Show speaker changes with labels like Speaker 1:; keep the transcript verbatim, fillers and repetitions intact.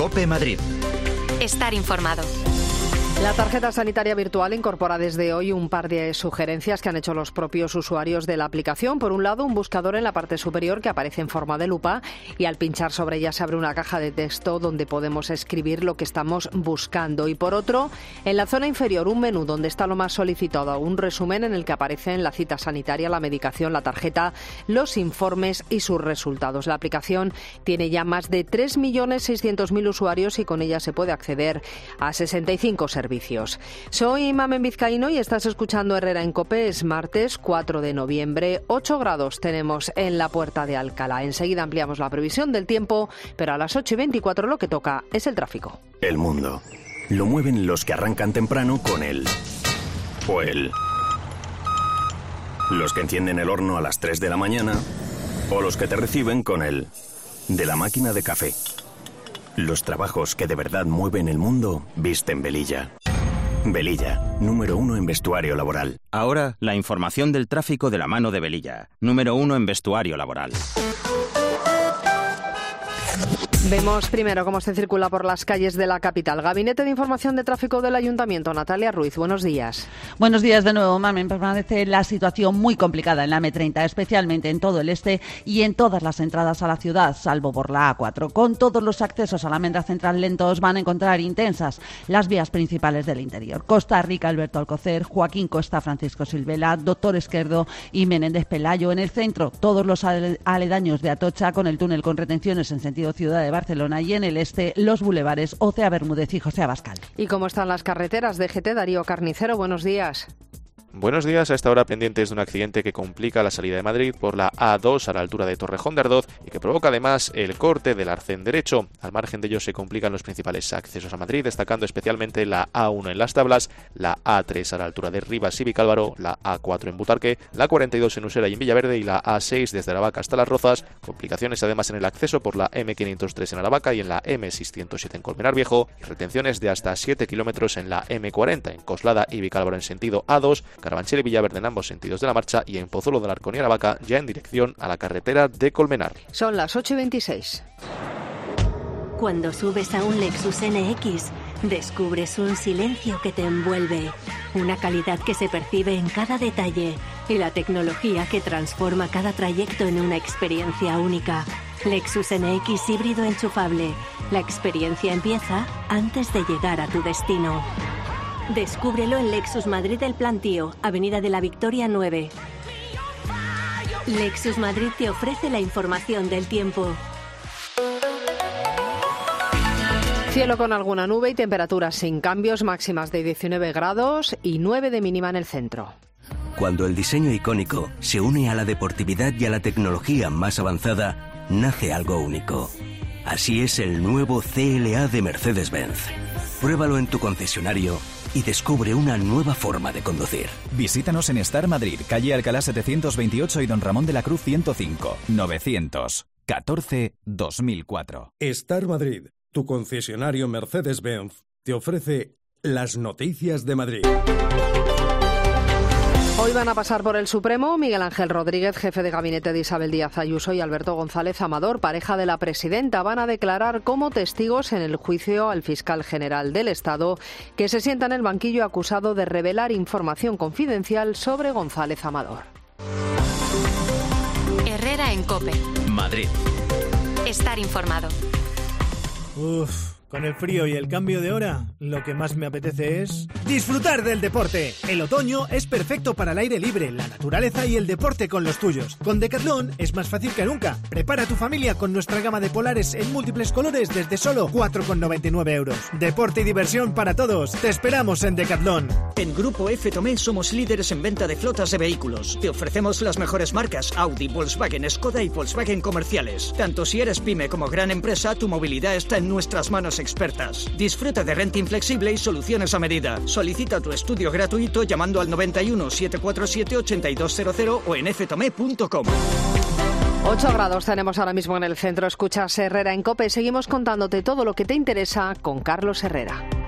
Speaker 1: COPE Madrid.
Speaker 2: Estar informado.
Speaker 3: La tarjeta sanitaria virtual incorpora desde hoy un par de sugerencias que han hecho los propios usuarios de la aplicación. Por un lado, un buscador en la parte superior que aparece en forma de lupa y al pinchar sobre ella se abre una caja de texto donde podemos escribir lo que estamos buscando. Y por otro, en la zona inferior, un menú donde está lo más solicitado, un resumen en el que aparecen la cita sanitaria, la medicación, la tarjeta, los informes y sus resultados. La aplicación tiene ya más de tres millones seiscientos mil usuarios y con ella se puede acceder a sesenta y cinco servicios. Soy Mamen Vizcaíno y estás escuchando Herrera en COPE. Es martes cuatro de noviembre, ocho grados tenemos en la Puerta de Alcalá. Enseguida ampliamos la previsión del tiempo, pero a las ocho y veinticuatro lo que toca es el tráfico.
Speaker 4: El mundo lo mueven los que arrancan temprano con el o el. Los que encienden el horno a las tres de la mañana o los que te reciben con el de la máquina de café. Los trabajos que de verdad mueven el mundo visten Velilla. Velilla, número uno en vestuario laboral.
Speaker 5: Ahora, la información del tráfico de la mano de Velilla, número uno en vestuario laboral.
Speaker 3: Vemos primero cómo se circula por las calles de la capital. Gabinete de Información de Tráfico del Ayuntamiento. Natalia Ruiz, buenos días.
Speaker 6: Buenos días de nuevo, Mamen. Permanece la situación muy complicada en la eme treinta, especialmente en todo el este y en todas las entradas a la ciudad, salvo por la a cuatro. Con todos los accesos a la Almendra Central lentos van a encontrar intensas las vías principales del interior. Costa Rica, Alberto Alcocer, Joaquín Costa, Francisco Silvela, Doctor Esquerdo y Menéndez Pelayo. En el centro, todos los aledaños de Atocha con el túnel con retenciones en sentido ciudad de Barcelona, y en el este los bulevares Ocea Bermúdez y José Abascal.
Speaker 3: ¿Y cómo están las carreteras? D G T, Darío Carnicero, buenos días.
Speaker 7: Buenos días. A esta hora pendientes de un accidente que complica la salida de Madrid por la a dos a la altura de Torrejón de Ardoz y que provoca además el corte del arcén derecho. Al margen de ello se complican los principales accesos a Madrid, destacando especialmente la a uno en Las Tablas, la a tres a la altura de Rivas y Vicálvaro, la a cuatro en Butarque, la cuarenta y dos en Usera y en Villaverde y la a seis desde Aravaca hasta Las Rozas. Complicaciones además en el acceso por la eme quinientos tres en Aravaca y en la eme seiscientos siete en Colmenar Viejo, y retenciones de hasta siete kilómetros en la eme cuarenta en Coslada y Vicálvaro en sentido a dos, Carabanchel y Villaverde en ambos sentidos de la marcha, y en Pozuelo del Arcón y Aravaca ya en dirección a la carretera de Colmenar.
Speaker 3: Son las ocho y veintiséis.
Speaker 8: Cuando subes a un Lexus ene equis, descubres un silencio que te envuelve, una calidad que se percibe en cada detalle y la tecnología que transforma cada trayecto en una experiencia única. Lexus ene equis híbrido enchufable. La experiencia empieza antes de llegar a tu destino. Descúbrelo en Lexus Madrid El Plantío, Avenida de la Victoria nueve. Lexus Madrid te ofrece la información del tiempo.
Speaker 3: Cielo con alguna nube y temperaturas sin cambios, máximas de diecinueve grados y nueve de mínima en el centro.
Speaker 9: Cuando el diseño icónico se une a la deportividad y a la tecnología más avanzada, nace algo único. Así es el nuevo ce ele a de Mercedes-Benz. Pruébalo en tu concesionario y descubre una nueva forma de conducir.
Speaker 1: Visítanos en Star Madrid, calle Alcalá setecientos veintiocho y Don Ramón de la Cruz ciento cinco, novecientos catorce dos mil cuatro.
Speaker 10: Star Madrid, tu concesionario Mercedes-Benz, te ofrece las noticias de Madrid.
Speaker 3: Hoy van a pasar por el Supremo Miguel Ángel Rodríguez, jefe de gabinete de Isabel Díaz Ayuso, y Alberto González Amador, pareja de la presidenta. Van a declarar como testigos en el juicio al fiscal general del Estado, que se sienta en el banquillo acusado de revelar información confidencial sobre González Amador.
Speaker 2: Herrera en COPE.
Speaker 1: Madrid.
Speaker 2: Estar informado.
Speaker 11: Uf, con el frío y el cambio de hora, lo que más me apetece es disfrutar del deporte. El otoño es perfecto para el aire libre, la naturaleza y el deporte con los tuyos. Con Decathlon es más fácil que nunca. Prepara a tu familia con nuestra gama de polares en múltiples colores desde solo cuatro con noventa y nueve euros. Deporte y diversión para todos. Te esperamos en Decathlon.
Speaker 12: En Grupo F Tomé somos líderes en venta de flotas de vehículos. Te ofrecemos las mejores marcas Audi, Volkswagen, Skoda y Volkswagen comerciales. Tanto si eres pyme como gran empresa, tu movilidad está en nuestras manos expertas. Disfruta de renting flexible y soluciones a medida. Solicita tu estudio gratuito llamando al noventa y uno, setecientos cuarenta y siete, ochenta y dos cero cero o en f tomé punto com.
Speaker 3: ocho grados tenemos ahora mismo en el centro. Escuchas Herrera en COPE. Seguimos contándote todo lo que te interesa con Carlos Herrera.